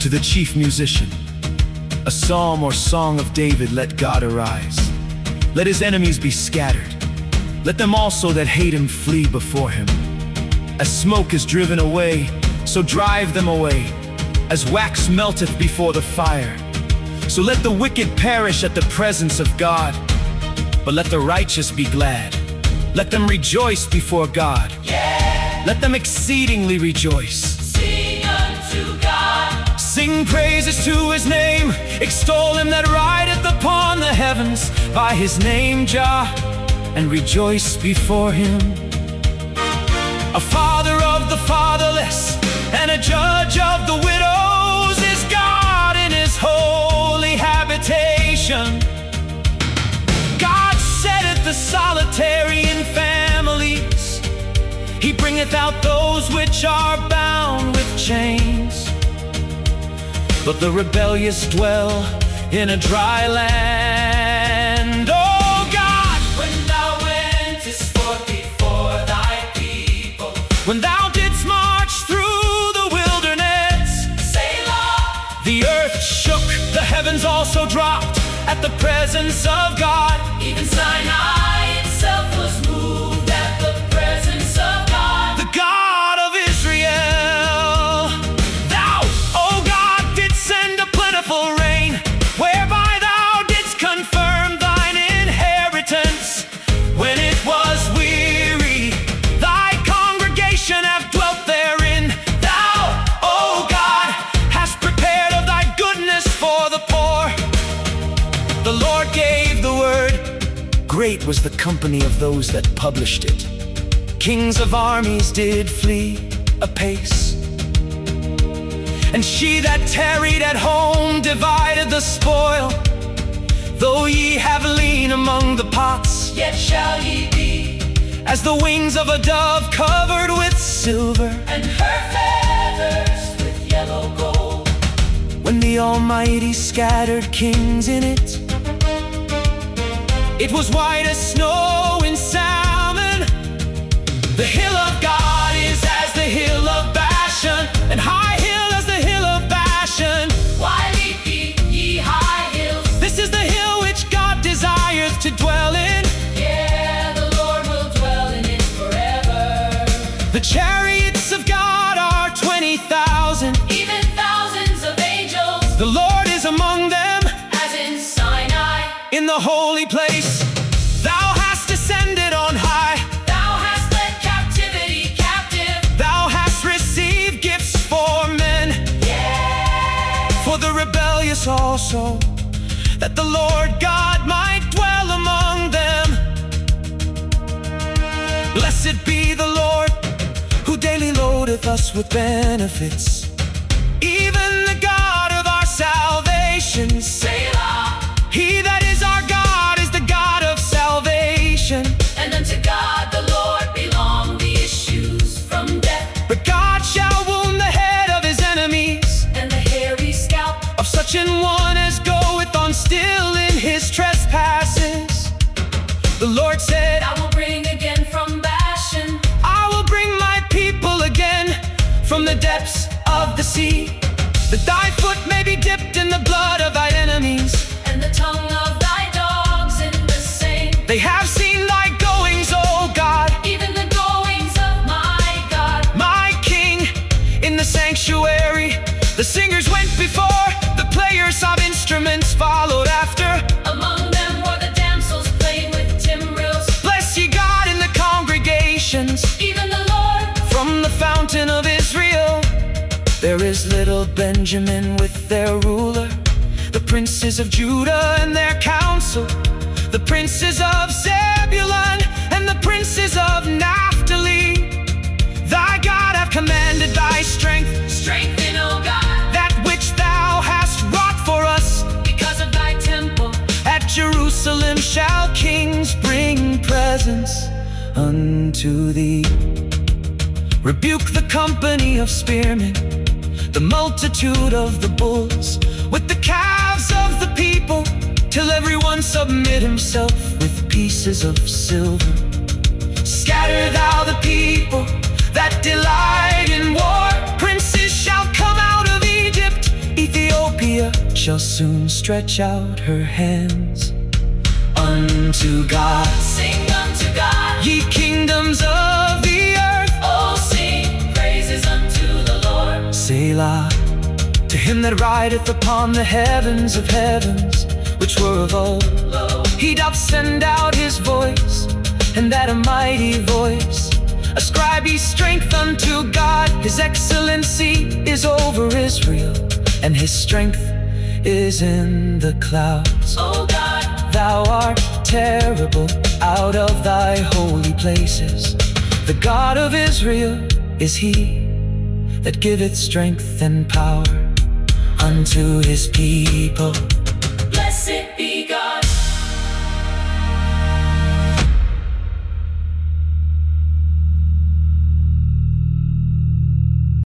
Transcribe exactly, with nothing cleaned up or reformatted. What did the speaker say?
To the chief musician, a psalm or song of David, let God arise. Let his enemies be scattered. Let them also that hate him flee before him. As smoke is driven away, so drive them away. As wax melteth before the fire, so let the wicked perish at the presence of God. But let the righteous be glad. Let them rejoice before God. Yeah. Let them exceedingly rejoice. Sing unto God. Sing praises to his name. Extol him that rideth upon the heavens by his name, Jah, and rejoice before him. A father of the fatherless and a judge of the widows is God in his holy habitation. God setteth the solitary in families. He bringeth out those which are bound with chains. But the rebellious dwell in a dry land. Oh God, when thou wentest forth before thy people, when thou didst march through the wilderness, Selah. The earth shook, the heavens also dropped at the presence of God. Even Sinai itself was moved at the presence of God. The God of Israel, thou, O God, didst send a plentiful rain, whereby thou didst confirm thine inheritance. When it was weary, thy congregation have dwelt therein. Thou, O God, hast prepared of thy goodness for the poor. The Lord gave the word. Great was the company of those that published it. Kings of armies did flee apace. And she that tarried at home divided the spoil. Though ye have lien among the pots, Yet shall ye be as the wings of a dove covered with silver. and her feathers with yellow gold. When the Almighty scattered kings in it, it was white as snow in salmon. The hill of God is as the hill of Bashan, and high hill as the hill of Bashan. Why leap ye, ye high hills? This is the hill which God desires to dwell in. Yeah, the Lord will dwell in it forever. The chariots of God are twenty thousand. Even thousands of angels, The Lord is among them as in Sinai. in the holy place. Thou hast ascended on high. Thou hast led captivity captive. Thou hast received gifts for men, Yeah. for the rebellious also, that the Lord God might dwell among them. Blessed be the Lord, who daily loadeth us with benefits, even the God of our salvation. Selah. He that is our God is the God of salvation. And unto God the Lord belong the issues from death, But God shall wound the head of his enemies, and the hairy scalp. of such an one as goeth on still in his trespasses. The Lord said, I will bring again from Bashan I will bring my people again from the depths of the sea, that thy foot may be dipped in the blood of thy enemies. and the tongue of thy dogs in the same. They have seen thy goings, O God, Even the goings of my God. my King, in the sanctuary. The singers went before, the players of instruments followed after. Among them were the damsels playing with timbrels. Bless ye God in the congregations, Even the Lord from the fountain of Israel. There is little Benjamin with their ruler, the princes of Judah and their council, the princes of Zebulun and the princes of Naphtali. Thy God hath commanded thy strength, strengthen, O God, that which thou hast wrought for us. because of thy temple. At Jerusalem shall kings bring presents unto thee. Rebuke the company of spearmen, the multitude of the bulls, with the calves of the people, till everyone submit himself with pieces of silver. Scatter thou the people that delight in war. Princes shall come out of Egypt, shall soon stretch out her hands unto God. Sing unto God, Ye kingdoms of the earth, oh sing praises unto the Lord. Selah. To him that rideth upon the heavens of heavens, which were of old, Lo, he doth send out his voice, and that a mighty voice. Ascribe ye strength unto God, his excellency is over Israel, and his strength is in the clouds. O God, Thou art terrible out of thy holy places. The God of Israel is he that giveth strength and power unto his people. blessed